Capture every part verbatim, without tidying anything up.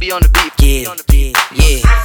be on the beat. Yeah, yeah, yeah.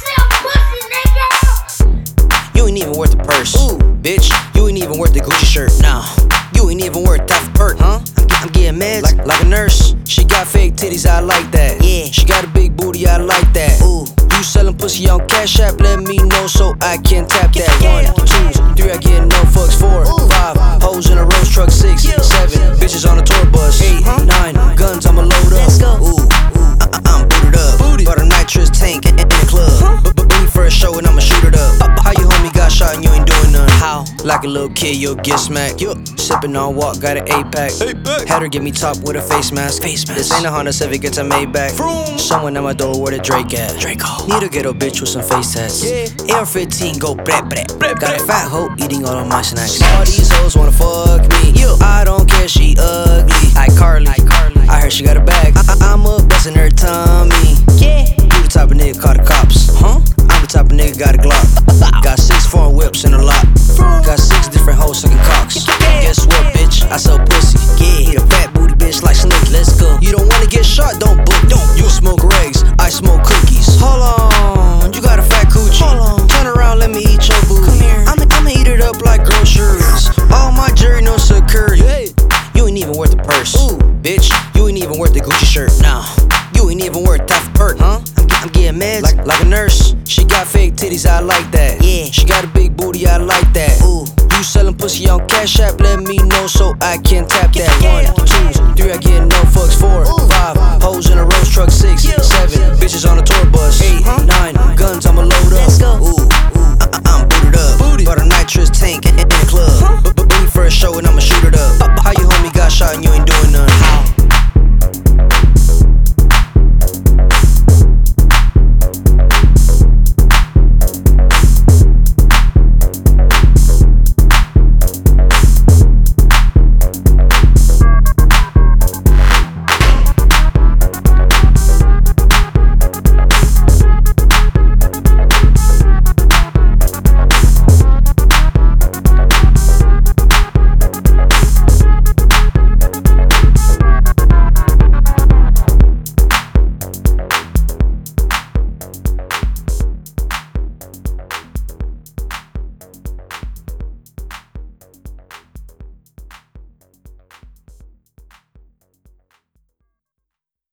You ain't even worth the purse. Ooh, bitch, you ain't even worth the Gucci shirt. Nah, you ain't even worth that perk, huh? I'm, I'm getting mad like, like a nurse. She got fake titties, I like that. Yeah, she got a big booty, I like that. Ooh, you sellin' pussy on Cash App, let me know so I can tap that. One, two, three, I get no fucks. Four, five, hoes in a Rolls truck. Six, seven, bitches on a tour bus. Eight, nine, guns, I'ma load up. Ooh, ooh, I- I'm booted up. Got a nitrous tank in, in the club. But but for a show and I'ma shoot it up. How your homie got shot and you ain't doing nothing? How? Like a little kid, you'll get smacked. Sippin' on walk, got an eight pack. Had her get me top with a face mask. Face mask. This ain't a Honda Civic, it's a Maybach. Someone at my door, where the Drake at? Draco. Need a ghetto bitch with some face tats. Yeah. A R fifteen, go brap brap. Got a fat hoe eating all of my snacks. All these hoes wanna fuck me. I don't care, she ugly. I Carly. I heard she got a bag. I- I- I'm up bustin' her tummy. Yeah. You the type of nigga call the cops. Huh? I'm the type of nigga got a Glock. Got six foreign whips in a lot. Got six different hoes sucking cocks. Guess what, bitch? I sell pussy. Yeah. Need a fat booty bitch like Slick. Let's go. You don't wanna get shot? Don't book. Don't. You smoke Regs, I smoke cookies. Hold on, you got a fat coochie. Hold on. Turn around, let me eat your booty. Come here. I'ma I'ma eat it up like groceries. All my jewelry, no security. Hey. You ain't even worth the purse. Ooh, bitch, you ain't even worth the Gucci shirt. Nah, you ain't even worth that perk, huh? I'm, I'm getting mad like, like a nurse. She got fake titties, I like that. Yeah, she got a big booty, I like that. Ooh, you sellin' pussy on Cash App, let me know so I can tap that. One, two,